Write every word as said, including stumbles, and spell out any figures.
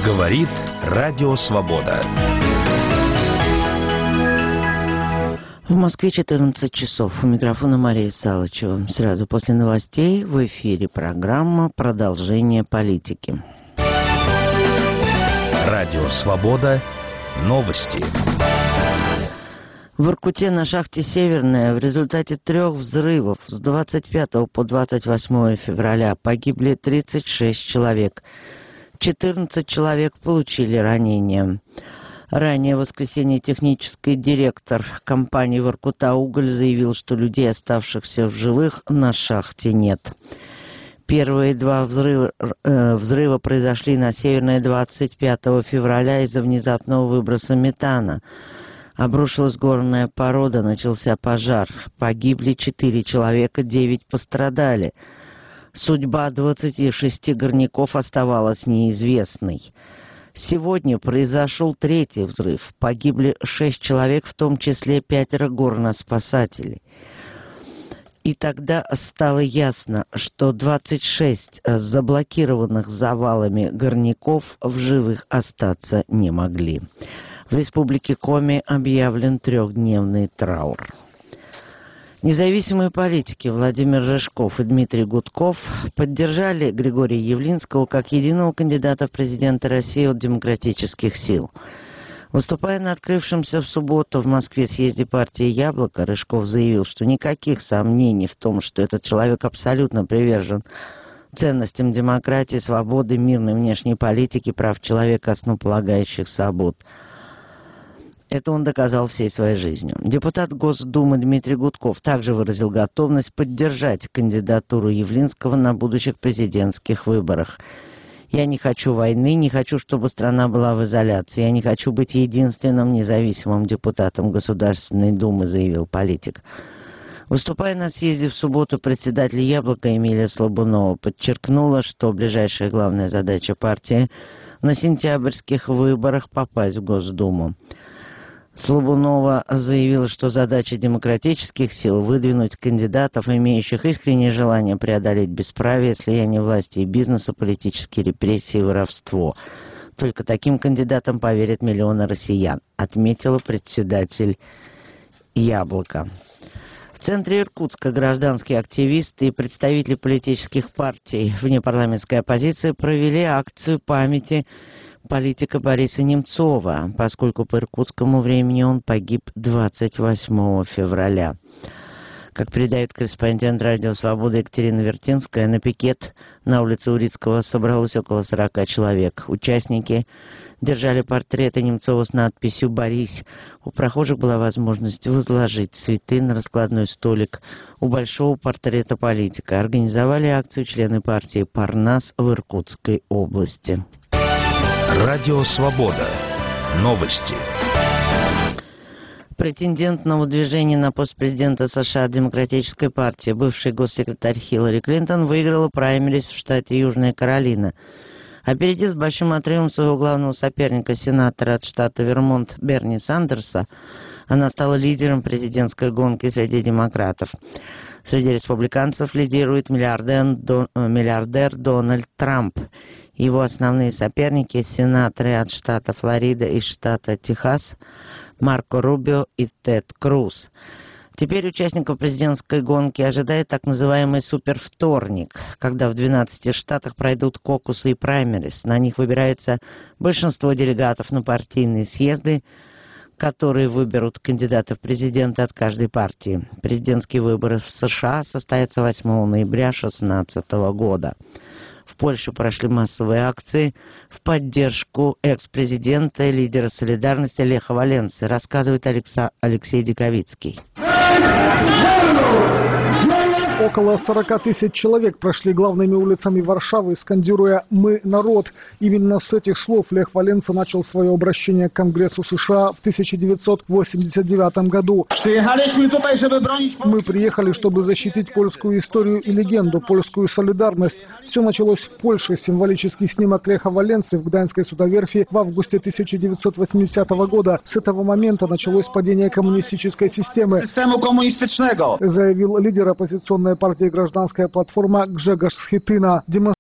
Говорит Радио Свобода. В Москве четырнадцать часов. У микрофона Мария Салычева. Сразу после новостей в эфире программа «Продолжение политики». Радио Свобода. Новости. В Воркуте на шахте «Северная» в результате трех взрывов с двадцать пятого по двадцать восьмое февраля погибли тридцать шесть человек. четырнадцать человек получили ранения. Ранее в воскресенье технический директор компании «Воркута-Уголь» заявил, что людей, оставшихся в живых, на шахте нет. Первые два взрыва, э, взрыва произошли на «Северной» двадцать пятого февраля из-за внезапного выброса метана. Обрушилась горная порода, начался пожар. Погибли четыре человека, девять пострадали. Судьба двадцати шести горняков оставалась неизвестной. Сегодня произошел третий взрыв. Погибли шесть человек, в том числе пятеро горноспасателей. И тогда стало ясно, что двадцать шесть заблокированных завалами горняков в живых остаться не могли. В республике Коми объявлен трехдневный траур. Независимые политики Владимир Рыжков и Дмитрий Гудков поддержали Григория Явлинского как единого кандидата в президенты России от демократических сил. Выступая на открывшемся в субботу в Москве съезде партии «Яблоко», Рыжков заявил, что никаких сомнений в том, что этот человек абсолютно привержен ценностям демократии, свободы, мирной внешней политики, прав человека, основополагающих свобод. Это он доказал всей своей жизнью. Депутат Госдумы Дмитрий Гудков также выразил готовность поддержать кандидатуру Явлинского на будущих президентских выборах. «Я не хочу войны, не хочу, чтобы страна была в изоляции. Я не хочу быть единственным независимым депутатом Государственной Думы», заявил политик. Выступая на съезде в субботу, председатель «Яблока» Эмилия Слабунова подчеркнула, что ближайшая главная задача партии на сентябрьских выборах попасть в Госдуму. Слабунова заявила, что задача демократических сил – выдвинуть кандидатов, имеющих искреннее желание преодолеть бесправие, слияние власти и бизнеса, политические репрессии и воровство. Только таким кандидатам поверят миллионы россиян, отметила председатель «Яблоко». В центре Иркутска гражданские активисты и представители политических партий внепарламентской оппозиции провели акцию памяти политика Бориса Немцова, поскольку по иркутскому времени он погиб двадцать восьмого февраля. Как передает корреспондент «Радио Свобода» Екатерина Вертинская, на пикет на улице Урицкого собралось около сорока человек. Участники держали портреты Немцова с надписью «Борись». У прохожих была возможность возложить цветы на раскладной столик у большого портрета политика. Организовали акцию члены партии «Парнас» в Иркутской области. Радио Свобода. Новости. Претендент на выдвижение на пост президента США от Демократической партии, бывший госсекретарь Хиллари Клинтон, выиграла праймериз в штате Южная Каролина. Опередив с большим отрывом своего главного соперника, сенатора от штата Вермонт Берни Сандерса, она стала лидером президентской гонки среди демократов. Среди республиканцев лидирует миллиардер, Дон, миллиардер Дональд Трамп. Его основные соперники – сенаторы от штата Флорида и штата Техас Марко Рубио и Тед Круз. Теперь участников президентской гонки ожидает так называемый супервторник, когда в двенадцати штатах пройдут кокусы и праймериз. На них выбирается большинство делегатов на партийные съезды, которые выберут кандидатов в президенты от каждой партии. Президентские выборы в США состоятся восьмого ноября две тысячи шестнадцатого года. В Польше прошли массовые акции в поддержку экс-президента и лидера «Солидарности» Леха Валенсы, рассказывает Алекса... Алексей Диковицкий. Около сорока тысяч человек прошли главными улицами Варшавы, скандируя «Мы – народ». Именно с этих слов Лех Валенса начал свое обращение к Конгрессу США в тысяча девятьсот восемьдесят девятом году. Мы приехали, чтобы защитить польскую историю и легенду, польскую солидарность. Все началось в Польше. Символический снимок Леха Валенсы в Гданьской судоверфи в августе тысяча девятьсот восьмидесятого года. С этого момента началось падение коммунистической системы, заявил лидер оппозиционной партии «Гражданская платформа» Гжегош Схитына.